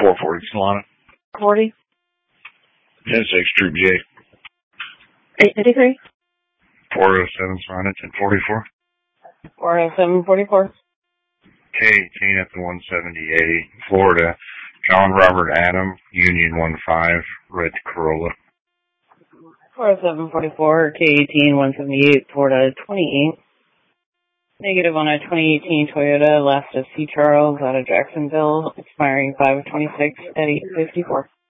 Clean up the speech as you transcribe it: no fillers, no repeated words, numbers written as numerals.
440 Solana. 40. 10-6 Troop J. 853. 407 Solana, 1044. 40744. K18 at the 170A, Florida. John Robert Adam, Union 15, red Corolla. 40744, K18 178, Florida 28. Negative on a 2018 Toyota Lasta C. Charles out of Jacksonville, expiring 5/26 at 8:54.